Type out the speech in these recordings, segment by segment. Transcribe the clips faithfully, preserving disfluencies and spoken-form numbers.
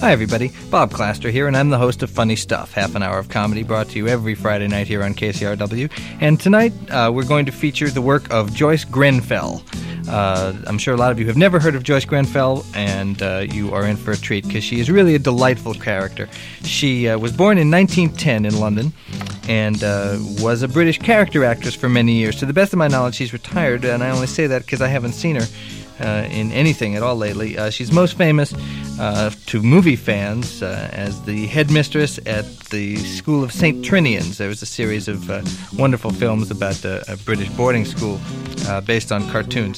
Hi, everybody. Bob Claster here, and I'm the host of Funny Stuff, half an hour of comedy brought to you every Friday night here on K C R W. And tonight, uh, we're going to feature the work of Joyce Grenfell. Uh, I'm sure a lot of you have never heard of Joyce Grenfell, and uh, you are in for a treat because she is really a delightful character. She uh, was born in nineteen ten in London and uh, was a British character actress for many years. To the best of my knowledge, she's retired, and I only say that because I haven't seen her uh, in anything at all lately. Uh, she's most famous uh, to movie fans uh, as the headmistress at the School of Saint Trinians. There was a series of uh, wonderful films about uh, a British boarding school uh, based on cartoons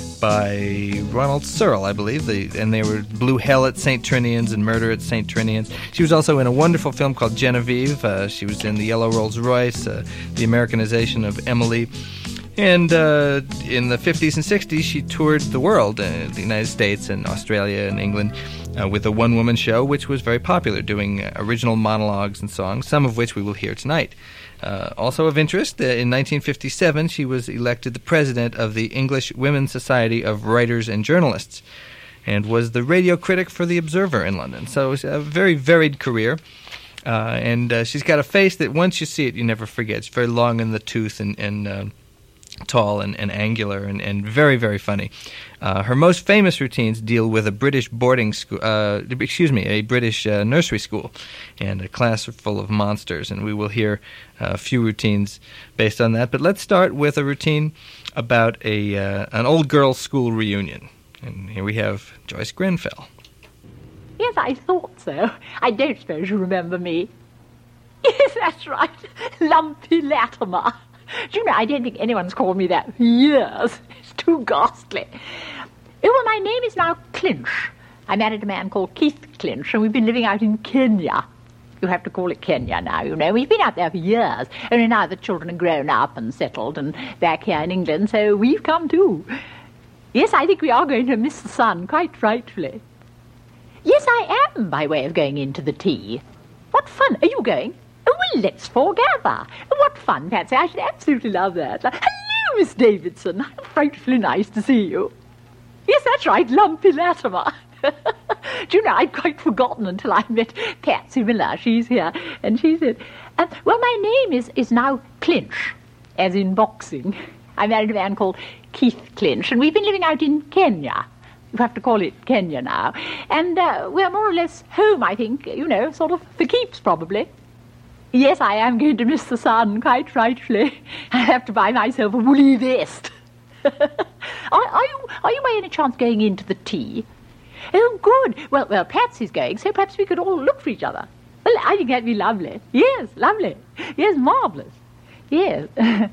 by Ronald Searle, I believe, the, and they were Blue Hell at Saint Trinians and Murder at Saint Trinians. She was also in a wonderful film called Genevieve. Uh, she was in The Yellow Rolls Royce, uh, the Americanization of Emily. And uh, in the fifties and sixties, she toured the world, uh, the United States and Australia and England, uh, with a one-woman show, which was very popular, doing uh, original monologues and songs, some of which we will hear tonight. Uh, also of interest, uh, in nineteen fifty-seven, she was elected the president of the English Women's Society of Writers and Journalists and was the radio critic for The Observer in London. So it's a very varied career. Uh, and uh, she's got a face that once you see it, you never forget. It's very long in the tooth and, and uh, tall and, and angular and, and very, very funny. Uh, her most famous routines deal with a British boarding school, uh, excuse me, a British uh, nursery school and a class full of monsters, and we will hear uh, a few routines based on that. But let's start with a routine about a uh, an old girls' school reunion. And here we have Joyce Grenfell. Yes, I thought so. I don't suppose you remember me. Yes, that's right. Lumpy Latimer. Do you know, I don't think anyone's called me that for years. It's too ghastly. Oh, well, my name is now Clinch. I married a man called Keith Clinch, and we've been living out in Kenya. You have to call it Kenya now, you know. We've been out there for years. Only now the children are grown up and settled and back here in England, so we've come too. Yes, I think we are going to miss the sun, quite frightfully. Yes, I am, by way of going into the tea. What fun. Are you going? Oh, well, let's foregather. What fun, Patsy. I should absolutely love that. Hello, Miss Davidson. How frightfully nice to see you. Yes, that's right, Lumpy Latimer. Do you know, I'd quite forgotten until I met Patsy Miller. She's here, and she said, uh, well, my name is, is now Clinch, as in boxing. I married a man called Keith Clinch, and we've been living out in Kenya. You have to call it Kenya now. And uh, we're more or less home, I think, you know, sort of for keeps, probably. Yes, I am going to miss the sun, quite frightfully. I have to buy myself a woolly vest. are, are you are you by any chance going into the tea? Oh, good. Well, well, Patsy's going, so perhaps we could all look for each other. Well, I think that'd be lovely. Yes, lovely. Yes, marvellous. Yes.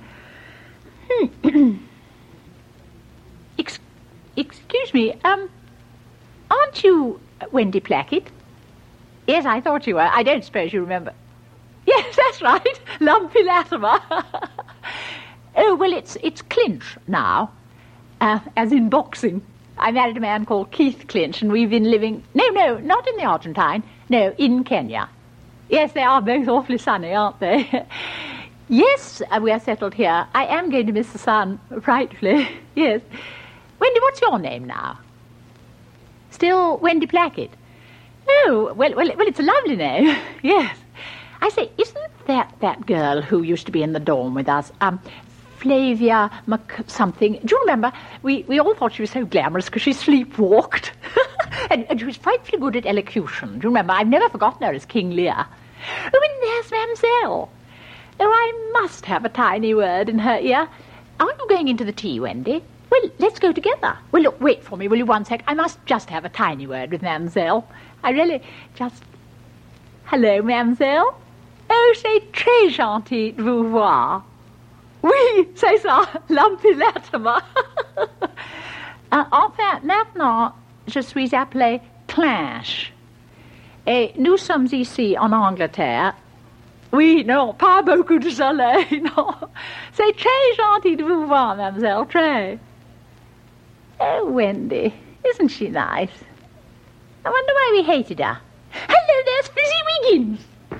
Ex- excuse me, um, aren't you Wendy Plackett? Yes, I thought you were. I don't suppose you remember. Yes, that's right, Lumpy Latimer. Oh, well, it's it's Clinch now, uh, as in boxing. I married a man called Keith Clinch, and we've been living... No, no, not in the Argentine. No, in Kenya. Yes, they are both awfully sunny, aren't they? Yes, uh, we are settled here. I am going to miss the sun, frightfully. Yes. Wendy, what's your name now? Still Wendy Plackett? Oh, well, well, well, it's a lovely name. Yes. I say, isn't that that girl who used to be in the dorm with us, um, Flavia Mc something? Do you remember? We we all thought she was so glamorous because she sleepwalked. and, and she was frightfully good at elocution. Do you remember? I've never forgotten her as King Lear. Oh, and there's Mamselle. Oh, I must have a tiny word in her ear. Aren't you going into the tea, Wendy? Well, let's go together. Well, look, wait for me, will you, one sec? I must just have a tiny word with Mamselle. I really just... Hello, Mamselle. Oh, c'est très gentil de vous voir. Oui, c'est ça, Lumpy Latimer. uh, enfin, maintenant, je suis appelée Clinch. Et nous sommes ici en Angleterre. Oui, non, pas beaucoup de soleil, non. C'est très gentil de vous voir, mademoiselle, très. Oh, Wendy, isn't she nice? I wonder why we hated her. Hello, there's Fizzy Wiggins.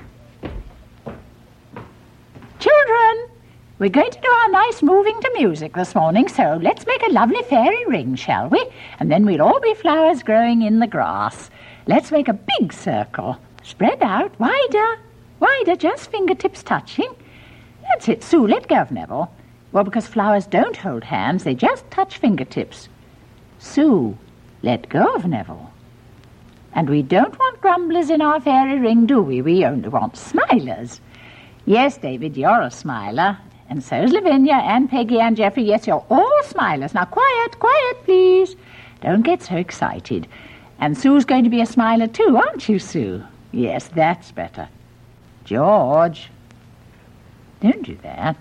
Children, we're going to do our nice moving to music this morning, so let's make a lovely fairy ring, shall we? And then we'll all be flowers growing in the grass. Let's make a big circle. Spread out, wider, wider, just fingertips touching. That's it. Sue, let go of Neville. Well, because flowers don't hold hands, they just touch fingertips. Sue, let go of Neville. And we don't want grumblers in our fairy ring, do we? We only want smilers. Yes, David, you're a smiler. And so's Lavinia and Peggy and Geoffrey. Yes, you're all smilers. Now, quiet, quiet, please. Don't get so excited. And Sue's going to be a smiler too, aren't you, Sue? Yes, that's better. George, don't do that.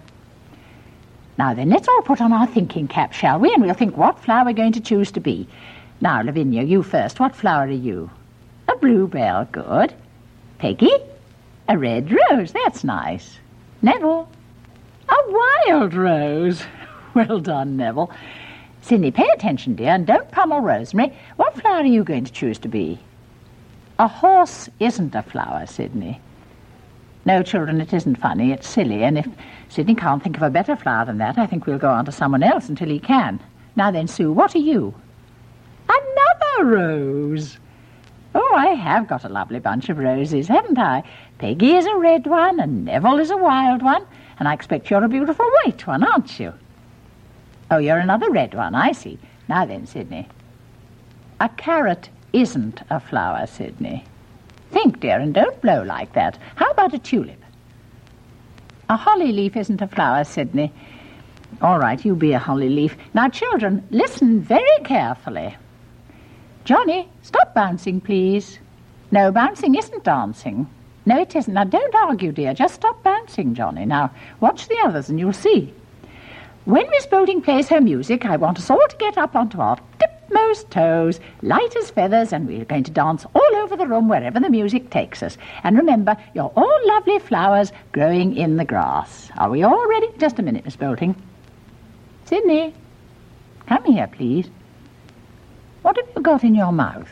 Now then, let's all put on our thinking caps, shall we? And we'll think what flower we're going to choose to be. Now, Lavinia, you first. What flower are you? A bluebell, good. Peggy? A red rose, that's nice. Neville? A wild rose. Well done, Neville. Sydney, pay attention, dear, and don't pummel Rosemary. What flower are you going to choose to be? A horse isn't a flower, Sydney. No, children, it isn't funny, it's silly, and if Sydney can't think of a better flower than that, I think we'll go on to someone else until he can. Now then, Sue, what are you? Another rose. Oh, I have got a lovely bunch of roses, haven't I? Peggy is a red one, and Neville is a wild one, and I expect you're a beautiful white one, aren't you? Oh, you're another red one, I see. Now then, Sydney. A carrot isn't a flower, Sydney. Think, dear, and don't blow like that. How about a tulip? A holly leaf isn't a flower, Sydney. All right, you be a holly leaf. Now, children, listen very carefully. Johnny, stop bouncing, please. No, bouncing isn't dancing. No, it isn't. Now, don't argue, dear. Just stop bouncing, Johnny. Now, watch the others and you'll see. When Miss Bolding plays her music, I want us all to get up onto our tipmost toes, light as feathers, and we're going to dance all over the room wherever the music takes us. And remember, you're all lovely flowers growing in the grass. Are we all ready? Just a minute, Miss Bolding. Sydney, come here, please. What have you got in your mouth?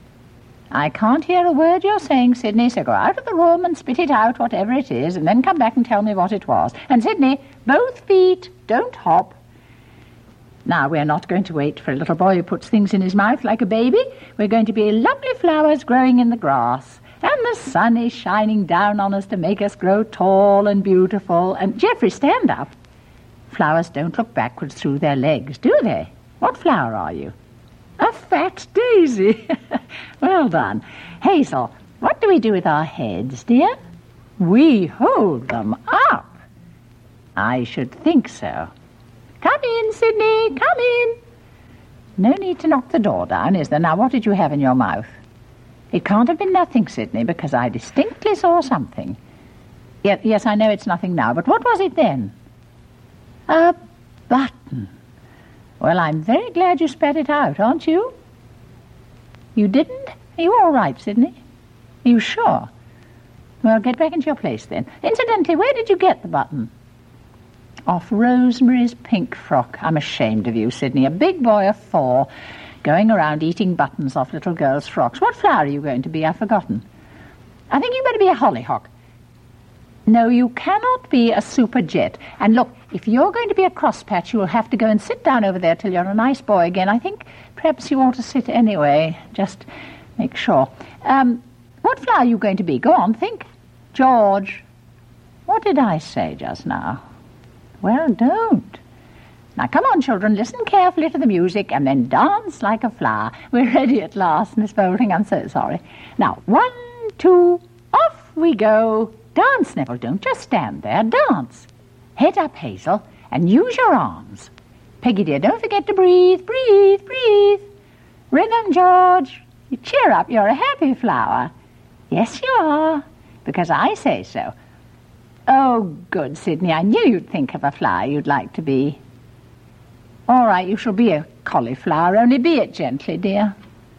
I can't hear a word you're saying, Sydney, so go out of the room and spit it out, whatever it is, and then come back and tell me what it was. And, Sydney, both feet, don't hop. Now, we're not going to wait for a little boy who puts things in his mouth like a baby. We're going to be lovely flowers growing in the grass. And the sun is shining down on us to make us grow tall and beautiful. And, Geoffrey, stand up. Flowers don't look backwards through their legs, do they? What flower are you? A fat daisy. Well done. Hazel, what do we do with our heads, dear? We hold them up. I should think so. Come in, Sydney, come in. No need to knock the door down, is there? Now, what did you have in your mouth? It can't have been nothing, Sydney, because I distinctly saw something. Yes, yes, I know it's nothing now, but what was it then? A button. Well, I'm very glad you spat it out, aren't you? You didn't? Are you all right, Sydney? Are you sure? Well, get back into your place then. Incidentally, where did you get the button? Off Rosemary's pink frock. I'm ashamed of you, Sydney. A big boy of four going around eating buttons off little girls' frocks. What flower are you going to be? I've forgotten. I think you better be a hollyhock. No, you cannot be a super jet. And look, if you're going to be a crosspatch, you'll have to go and sit down over there till you're a nice boy again. I think perhaps you ought to sit anyway. Just make sure. Um, what flower are you going to be? Go on, think. George. What did I say just now? Well, don't. Now, come on, children, listen carefully to the music and then dance like a flower. We're ready at last, Miss Bolding. I'm so sorry. Now, one, two, off we go. Dance, Neville. Don't just stand there. Dance. Head up, Hazel, and use your arms. Peggy, dear, don't forget to breathe. Breathe, breathe. Rhythm, George. You cheer up. You're a happy flower. Yes, you are, because I say so. Oh, good, Sydney. I knew you'd think of a flower you'd like to be. All right, you shall be a cauliflower, only be it gently, dear.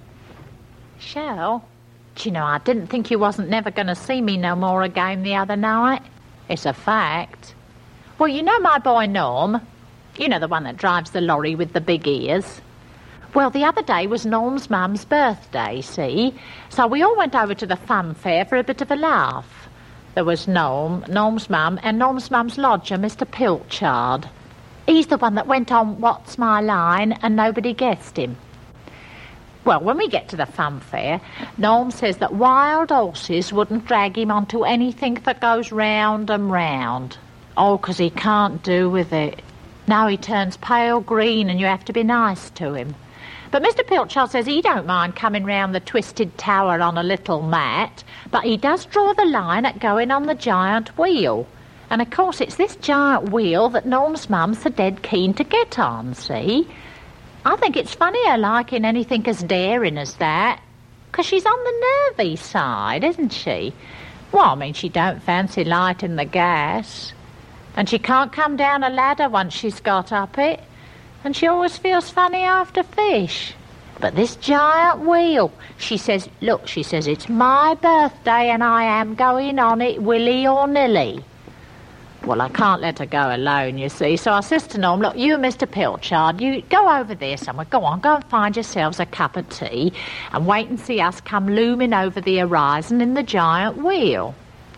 Shell? Do you know, I didn't think you wasn't never going to see me no more again the other night. It's a fact. Well, you know my boy Norm? You know, the one that drives the lorry with the big ears? Well, the other day was Norm's mum's birthday, see? So we all went over to the fun fair for a bit of a laugh. There was Norm, Norm's mum, and Norm's mum's lodger, Mister Pilchard. He's the one that went on What's My Line and nobody guessed him. Well, when we get to the fun fair, Norm says that wild horses wouldn't drag him onto anything that goes round and round. Oh, 'cause he can't do with it. Now he turns pale green and you have to be nice to him. But Mister Pilchard says he don't mind coming round the twisted tower on a little mat, but he does draw the line at going on the giant wheel. And, of course, it's this giant wheel that Norm's mum's so dead keen to get on, see? I think it's funnier liking anything as daring as that, 'cause she's on the nervy side, isn't she? Well, I mean, she don't fancy lighting the gas. And she can't come down a ladder once she's got up it. And she always feels funny after fish. But this giant wheel, she says, look, she says, it's my birthday and I am going on it, willy or nilly. Well, I can't let her go alone, you see, so I says to Norm, look, you and Mister Pilchard, you go over there somewhere, go on, go and find yourselves a cup of tea and wait and see us come looming over the horizon in the giant wheel.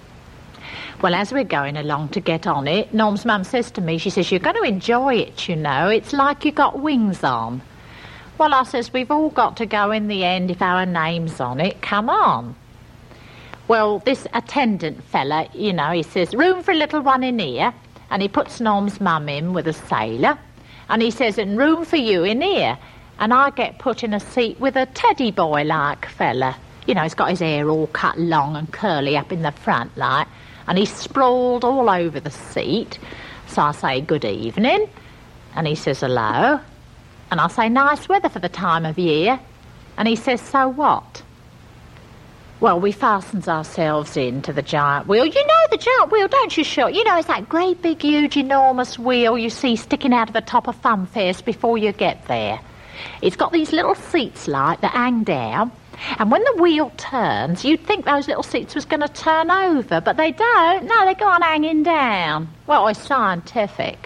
Well, as we're going along to get on it, Norm's mum says to me, she says, you're going to enjoy it, you know, it's like you got wings on. Well, I says, we've all got to go in the end if our name's on it, come on. Well, this attendant fella, you know, he says, room for a little one in here, and he puts Norm's mum in with a sailor, and he says, and room for you in here, and I get put in a seat with a teddy boy-like fella. You know, he's got his hair all cut long and curly up in the front, like, and he's sprawled all over the seat. So I say, good evening, and he says, hello, and I say, nice weather for the time of year, and he says, so what? Well, we fastens ourselves into the giant wheel. You know the giant wheel, don't you, sure? You know, it's that great big, huge, enormous wheel you see sticking out of the top of fun fairs before you get there. It's got these little seats, like, that hang down, and when the wheel turns, you'd think those little seats was going to turn over, but they don't. No, they go on hanging down. Well, it's scientific.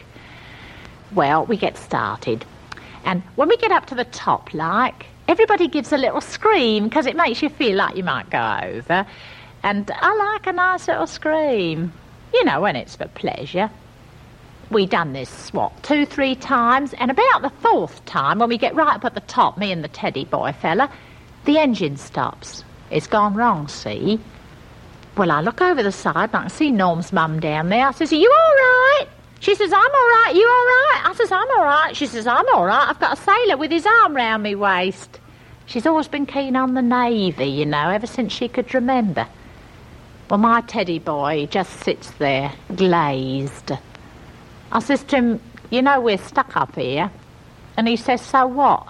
Well, we get started, and when we get up to the top, like, everybody gives a little scream because it makes you feel like you might go over. And I like a nice little scream, you know, when it's for pleasure. We done this, what, two, three times, and about the fourth time, when we get right up at the top, me and the teddy boy fella, the engine stops. It's gone wrong, see? Well, I look over the side and I can see Norm's mum down there. I says, are you all right? She says, I'm all right, you all right? I says, I'm all right. She says, I'm all right. I've got a sailor with his arm round me waist. She's always been keen on the Navy, you know, ever since she could remember. Well, my teddy boy just sits there, glazed. I says to him, you know, we're stuck up here. And he says, so what?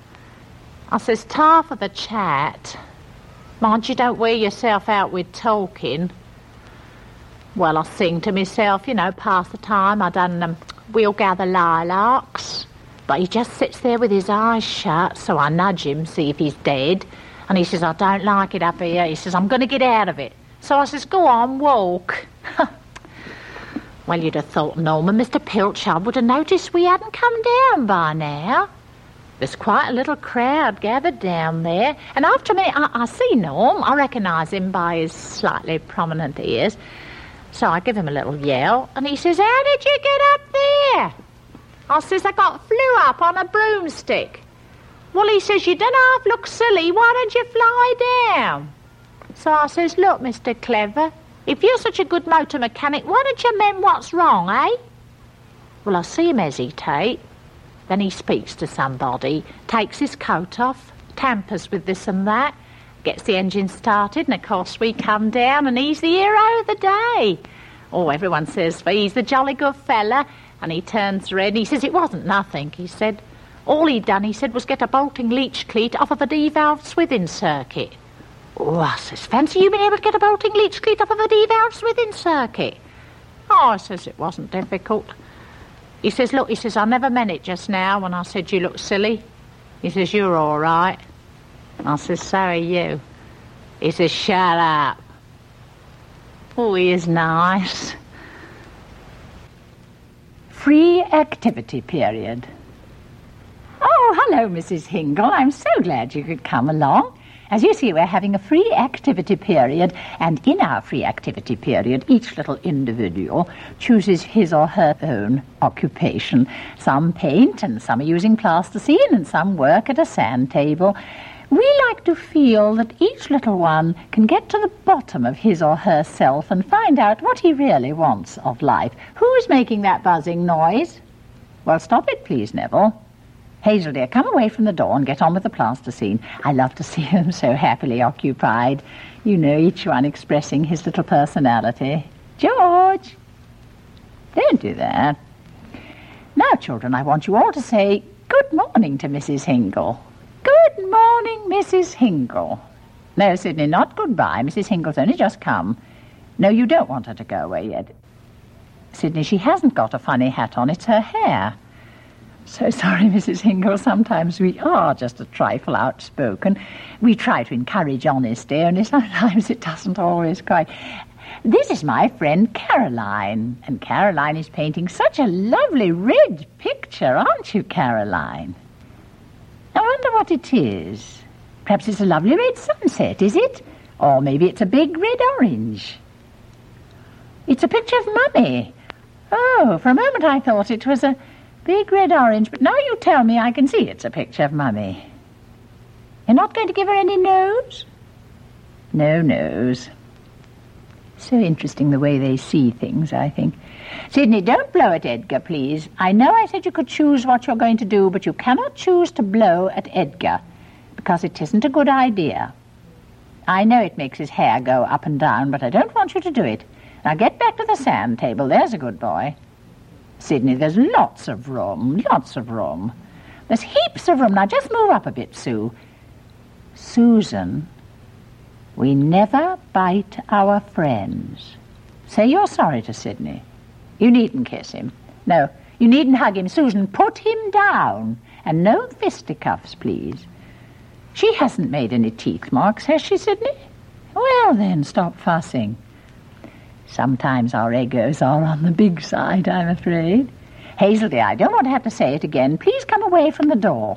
I says, tar for the chat. Mind you don't wear yourself out with talking. Well, I sing to myself, you know, pass the time. I done um, We'll Gather Lilacs. But he just sits there with his eyes shut, so I nudge him, see if he's dead. And he says, I don't like it up here. He says, I'm going to get out of it. So I says, go on, walk. Well, you'd have thought Norm and Mister Pilchard would have noticed we hadn't come down by now. There's quite a little crowd gathered down there. And after a minute, I, I see Norm. I recognise him by his slightly prominent ears. So I give him a little yell, and he says, how did you get up there? I says, I got flew up on a broomstick. Well, he says, you don't half look silly. Why don't you fly down? So I says, look, Mister Clever, if you're such a good motor mechanic, why don't you mend what's wrong, eh? Well, I see him hesitate. Then he speaks to somebody, takes his coat off, tampers with this and that, gets the engine started, and of course we come down, and he's the hero of the day. Oh, everyone says he's the jolly good fella, and he turns red, and he says it wasn't nothing. He said all he'd done, he said, was get a bolting leech cleat off of a devalved swithing circuit. Oh, I says, fancy you being able to get a bolting leech cleat off of a devalved swithing circuit? Oh, I says, it wasn't difficult. He says, look, he says, I never meant it just now when I said you look silly. He says, you're all right. I says, so are you. He says, shut up. Oh, he is nice. Free activity period. Oh, hello, Missus Hingle. I'm so glad you could come along. As you see, we're having a free activity period, and in our free activity period, each little individual chooses his or her own occupation. Some paint, and some are using plasticine, and some work at a sand table. We like to feel that each little one can get to the bottom of his or herself and find out what he really wants of life. Who's making that buzzing noise? Well, stop it, please, Neville. Hazel, dear, come away from the door and get on with the plasticine. I love to see them so happily occupied. You know, each one expressing his little personality. George! Don't do that. Now, children, I want you all to say good morning to Missus Hingle. Good morning, Missus Hingle. No, Sidney, not goodbye. Missus Hingle's only just come. No, you don't want her to go away yet. Sidney, she hasn't got a funny hat on. It's her hair. So sorry, Missus Hingle. Sometimes we are just a trifle outspoken. We try to encourage honesty, only sometimes it doesn't always quite. This is my friend Caroline, and Caroline is painting such a lovely red picture, aren't you, Caroline? I wonder what it is. Perhaps it's a lovely red sunset, is it? Or maybe it's a big red orange. It's a picture of Mummy. Oh, for a moment I thought it was a big red orange, but now you tell me I can see it's a picture of Mummy. You're not going to give her any nose? No nose. So interesting the way they see things, I think. Sidney, don't blow at Edgar, please. I know I said you could choose what you're going to do, but you cannot choose to blow at Edgar, because it isn't a good idea. I know it makes his hair go up and down, but I don't want you to do it. Now get back to the sand table, there's a good boy. Sidney, there's lots of room, lots of room. There's heaps of room. Now just move up a bit, Sue. Susan, we never bite our friends. Say you're sorry to Sidney. You needn't kiss him. No, you needn't hug him. Susan, put him down. And no fisticuffs, please. She hasn't made any teeth marks, has she, Sidney? Well, then, stop fussing. Sometimes our egos are on the big side, I'm afraid. Hazel, dear, I don't want to have to say it again. Please come away from the door.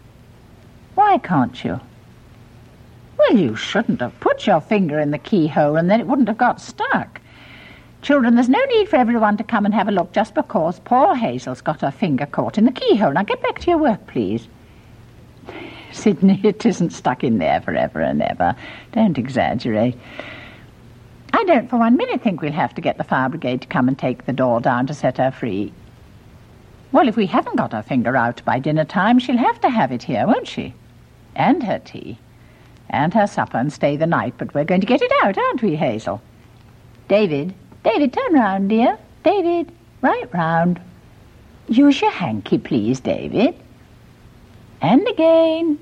Why can't you? Well, you shouldn't have put your finger in the keyhole and then it wouldn't have got stuck. Children, there's no need for everyone to come and have a look just because poor Hazel's got her finger caught in the keyhole. Now get back to your work, please. Sidney, it isn't stuck in there forever and ever. Don't exaggerate. I don't for one minute think we'll have to get the fire brigade to come and take the door down to set her free. Well, if we haven't got her finger out by dinner time, she'll have to have it here, won't she? And her tea. And her supper and stay the night. But we're going to get it out, aren't we, Hazel? David, David, turn round, dear. David, right round. Use your hanky, please, David. And again.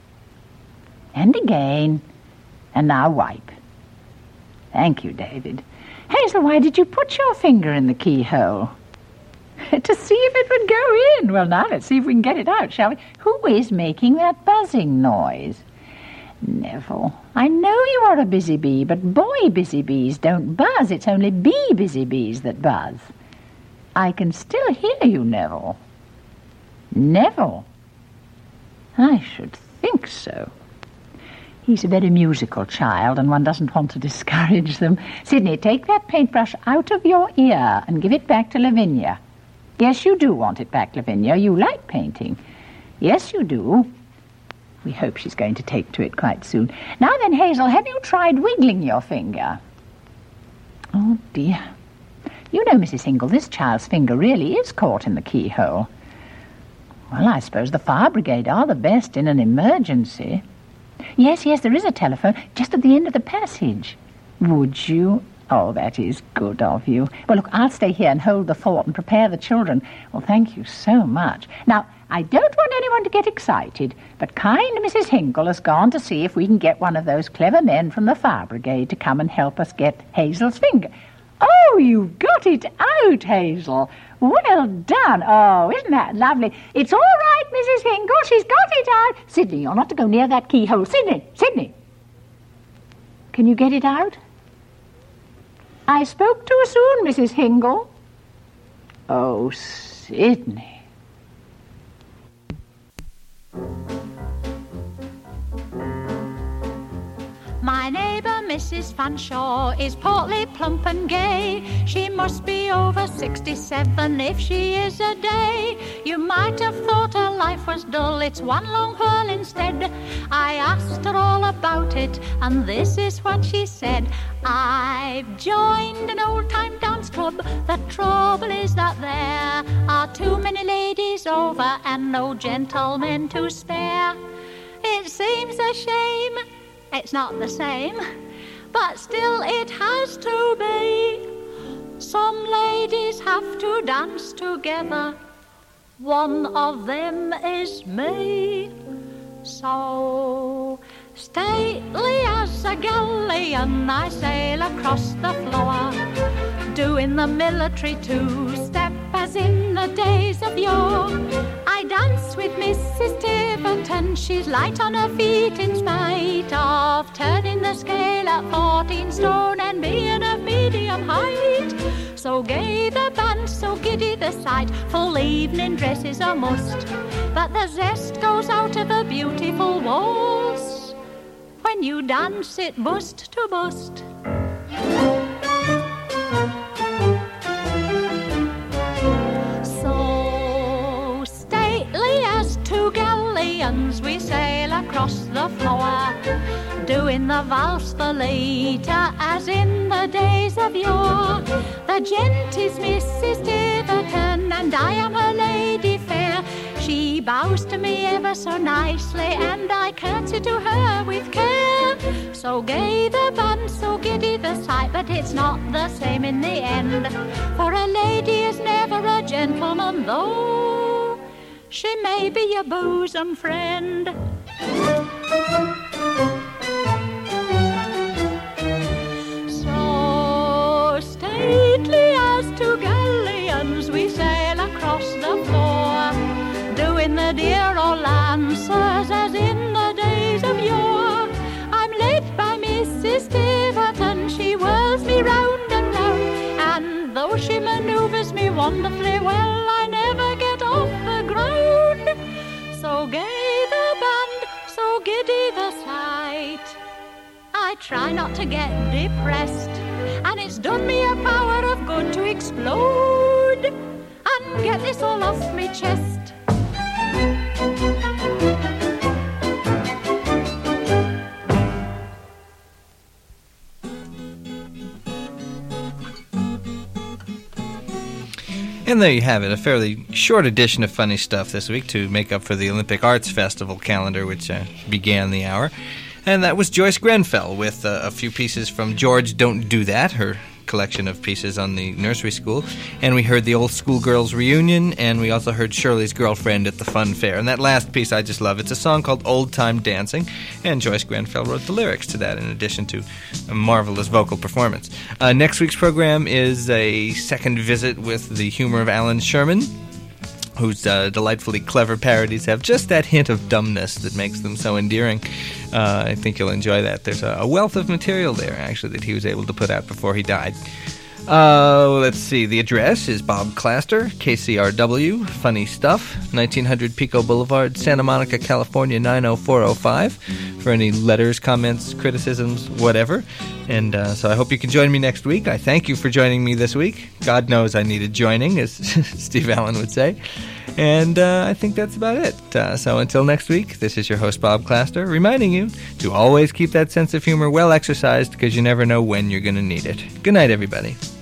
And again. And now wipe. Thank you, David. Hazel, why did you put your finger in the keyhole? To see if it would go in. Well, now let's see if we can get it out, shall we? Who is making that buzzing noise? Neville, I know you are a busy bee, but boy busy bees don't buzz. It's only bee busy bees that buzz. I can still hear you, Neville. Neville? I should think so. He's a very musical child, and one doesn't want to discourage them. Sidney, take that paintbrush out of your ear and give it back to Lavinia. Yes, you do want it back, Lavinia. You like painting. Yes, you do. We hope she's going to take to it quite soon. Now then, Hazel, have you tried wiggling your finger? Oh, dear. You know, Missus Hingle, this child's finger really is caught in the keyhole. Well, I suppose the fire brigade are the best in an emergency. Yes, yes, there is a telephone just at the end of the passage. Would you? Oh, that is good of you. Well, look, I'll stay here and hold the fort and prepare the children. Well, thank you so much. Now, I don't want anyone to get excited, but kind Missus Hinkle has gone to see if we can get one of those clever men from the fire brigade to come and help us get Hazel's finger. Oh, you got it out, Hazel. Well done. Oh, isn't that lovely? It's all right, Missus Hinkle. She's got it out. Sidney, you're not to go near that keyhole. Sidney, Sidney. Can you get it out? I spoke too soon, Missus Hingle. Oh, Sidney. My neighbor, Missus Fanshawe is portly, plump and gay. She must be over sixty-seven if she is a day. You might have thought her life was dull, it's one long whirl instead. I asked her all about it, and this is what she said. I've joined an old-time dance club. The trouble is that there are too many ladies over and no gentlemen to spare. It seems a shame, it's not the same, but still it has to be. Some ladies have to dance together. One of them is me. So stately as a galleon, I sail across the floor, doing the military two-step as in the days of yore. I dance with Missus Tiverton, she's light on her feet in spite of turning the scale at fourteen stone and being of medium height. So gay the band, so giddy the sight, full evening dress is a must, but the zest goes out of a beautiful waltz when you dance it bust to bust. So stately as two galleons we sail across the floor, doing the valse the later as in the days of yore. The gent is Missus Tiverton and I am her lady fair. She bows to me ever so nicely and I curtsy to her with care. So gay the band, so giddy the sight, but it's not the same in the end. For a lady is never a gentleman, though she may be your bosom friend. So stately as two galleons we sail across the floor, doing the dear old lancers as in the days of yore. I'm led by Missus Tiverton, she whirls me round and round, and though she manoeuvres me wonderfully well, I never get off the ground. So gay the band, so giddy the sight, I try not to get depressed, and it's done me a power of good to explode and get this all off me chest. And there you have it, a fairly short edition of Funny Stuff this week to make up for the Olympic Arts Festival calendar, which uh, began the hour. And that was Joyce Grenfell with uh, a few pieces from George Don't Do That, her collection of pieces on the nursery school. And we heard the Old Schoolgirls Reunion, and we also heard Shirley's Girlfriend at the Fun Fair. And that last piece I just love. It's a song called Old Time Dancing, and Joyce Grenfell wrote the lyrics to that in addition to a marvelous vocal performance. Uh, next week's program is a second visit with the humor of Alan Sherman, whose uh, delightfully clever parodies have just that hint of dumbness that makes them so endearing. Uh, I think you'll enjoy that. There's a, a wealth of material there, actually, that he was able to put out before he died. Uh, let's see. The address is Bob Claster, K C R W, Funny Stuff, nineteen hundred Pico Boulevard, Santa Monica, California, nine oh four oh five, for any letters, comments, criticisms, whatever. And uh, so I hope you can join me next week. I thank you for joining me this week. God knows I needed joining, as Steve Allen would say. And uh, I think that's about it. Uh, so until next week, this is your host, Bob Claster, reminding you to always keep that sense of humor well exercised, because you never know when you're going to need it. Good night, everybody.